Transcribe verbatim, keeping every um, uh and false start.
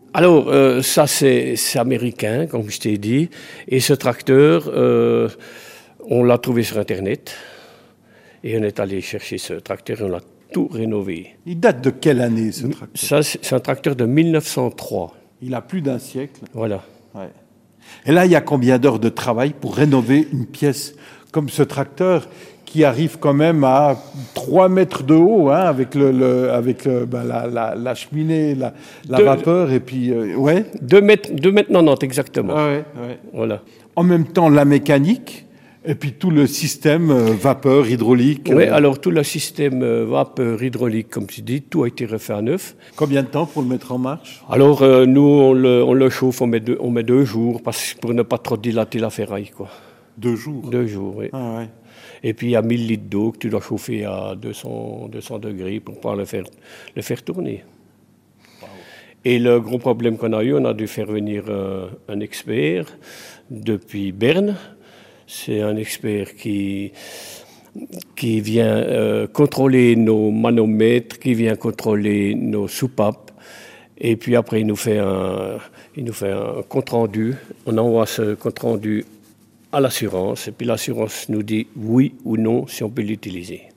Alors, euh, ça, c'est, c'est américain, comme je t'ai dit. Et ce tracteur, euh, on l'a trouvé sur Internet. Et on est allé chercher ce tracteur et on l'a tout rénové. Il date de quelle année, ce tracteur? Ça, c'est un tracteur de mille neuf cent trois. Il a plus d'un siècle. Voilà. Ouais. Et là, il y a combien d'heures de travail pour rénover une pièce comme ce tracteur qui arrive quand même à trois mètres de haut, hein, avec, le, le, avec le, ben, la, la, la cheminée, la, la Deux, vapeur, et puis... Euh, ouais. deux mètres, deux mètres quatre-vingt-dix exactement. Ah ouais, ouais. Voilà. En même temps, la mécanique, et puis tout le système euh, vapeur, hydraulique. Oui, euh... alors tout le système euh, vapeur, hydraulique, comme tu dis, tout a été refait à neuf. Combien de temps pour le mettre en marche? Alors, euh, nous, on le, on le chauffe, on met, deux, on met deux jours, parce, pour ne pas trop dilater la ferraille, quoi. Deux jours? Deux jours, oui. Ah ouais. Et puis, il y a mille litres d'eau que tu dois chauffer à deux cents, deux cents degrés pour pouvoir le faire, le faire tourner. Wow. Et le gros problème qu'on a eu, on a dû faire venir euh, un expert depuis Berne. C'est un expert qui, qui vient euh, contrôler nos manomètres, qui vient contrôler nos soupapes. Et puis après, il nous fait un, il nous fait un compte-rendu. On envoie ce compte-rendu à l'assurance, et puis l'assurance nous dit oui ou non si on peut l'utiliser.